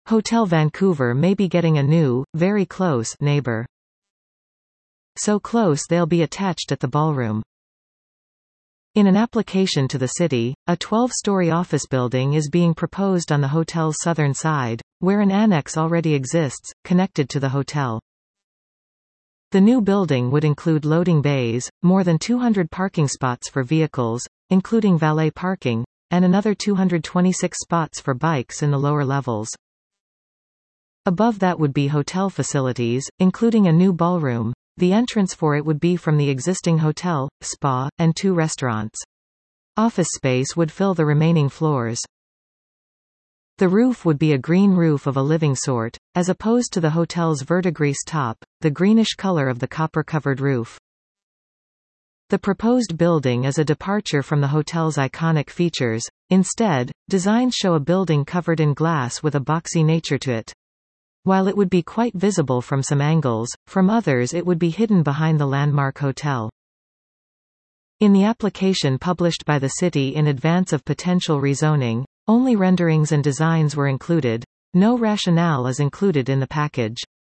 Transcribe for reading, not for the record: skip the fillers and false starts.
Hotel Vancouver may be getting a new, very close neighbor. So close they'll be attached at the ballroom. In an application to the city, a 12-story office building is being proposed on the hotel's southern side, where an annex already exists, connected to the hotel. The new building would include loading bays, more than 200 parking spots for vehicles, including valet parking, and another 226 spots for bikes in the lower levels. Above that would be hotel facilities, including a new ballroom. The entrance for it would be from the existing hotel, spa, and 2 restaurants. Office space would fill the remaining floors. The roof would be a green roof of a living sort, as opposed to the hotel's verdigris top, the greenish color of the copper-covered roof. The proposed building is a departure from the hotel's iconic features. Instead, designs show a building covered in glass with a boxy nature to it. While it would be quite visible from some angles, from others it would be hidden behind the landmark hotel. In the application published by the city in advance of potential rezoning, only renderings and designs were included. No rationale is included in the package.